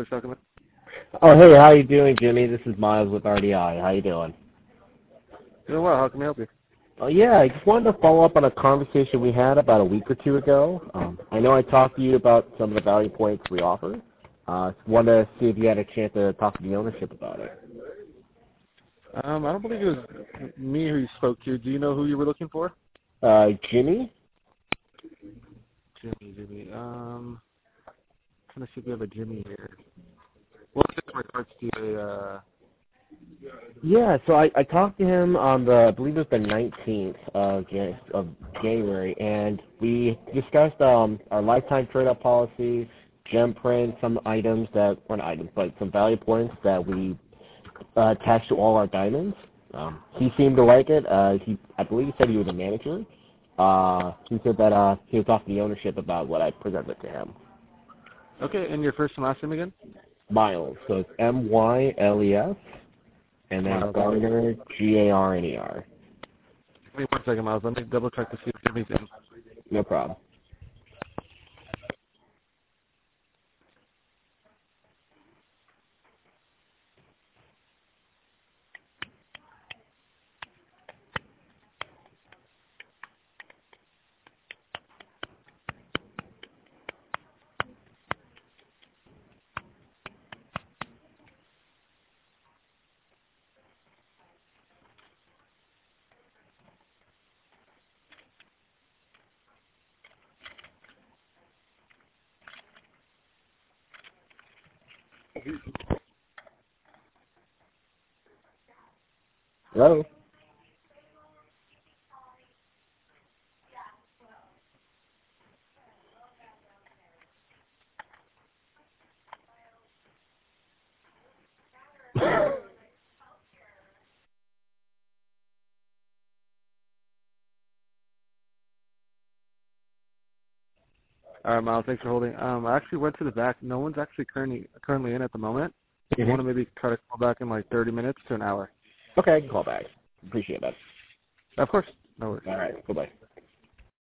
Dealers talking about? Oh, hey, how you doing, Jimmy? This is Miles with RDI. How you doing? Doing well. How can I help you? Oh, yeah, I just wanted to follow up on a conversation we had about a week or two ago. I know I talked to you about some of the value points we offer. Just wanted to see if you had a chance to talk to the ownership about it. I don't believe it was me who you spoke to. Do you know who you were looking for? Jimmy? Jimmy. Trying to see if we have a Jimmy here. What's it in regards to a? Yeah, so I talked to him on I believe it was the 19th of January, and we discussed our lifetime trade-up policy, gem print, some items that weren't items, but some value points that we attached to all our diamonds. He seemed to like it. I believe he said he was a manager. He said that he would talk to the ownership about what I presented to him. Okay, and your first and last name again? Miles, so it's Myles, and then Garner, Garner. Give me 1 second, Miles. Let me double check to see if Jimmy's in. No problem. Hello? All right, Miles. Thanks for holding. I actually went to the back. No one's actually currently in at the moment. You want to maybe try to call back in like 30 minutes to an hour? Okay, I can call back. Appreciate that. Of course. No worries. All right, bye-bye.